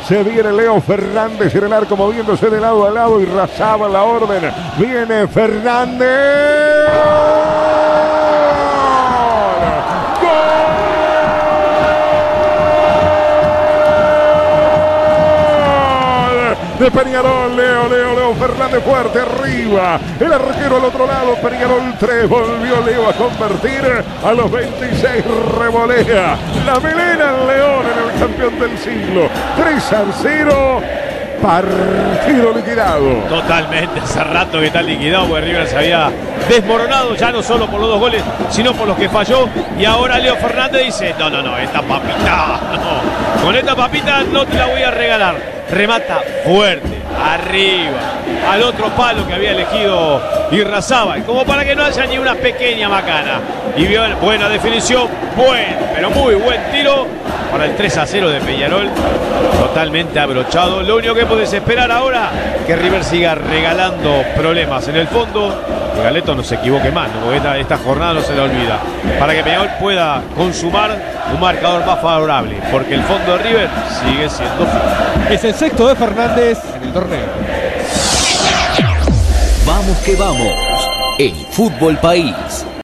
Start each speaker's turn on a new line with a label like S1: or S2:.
S1: Se viene Leo Fernández en el arco moviéndose de lado a lado y Razaba la orden. Viene Fernández. De Peñarol, Leo Fernández fuerte arriba, el arquero al otro lado, Peñarol 3, volvió Leo a convertir a los 26, revolea la melena al León en el campeón del siglo, 3-0, partido liquidado.
S2: Totalmente, hace rato que está liquidado, porque River se había desmoronado ya no solo por los 2 goles, sino por los que falló, y ahora Leo Fernández dice, no, esta papita, no, con esta papita no te la voy a regalar. Remata fuerte, arriba, al otro palo que había elegido Irrazábal, como para que no haya ni una pequeña macana. Y vio buena definición, pero muy buen tiro para el 3-0 de Peñarol, totalmente abrochado. Lo único que podés esperar ahora, que River siga regalando problemas en el fondo, que Galeto no se equivoque más, ¿no? Porque esta jornada no se la olvida, para que Peñarol pueda consumar un marcador más favorable, porque el fondo de River sigue siendo firme.
S3: Es el sexto de Fernández en el torneo.
S4: Vamos que vamos, el Fútbol País.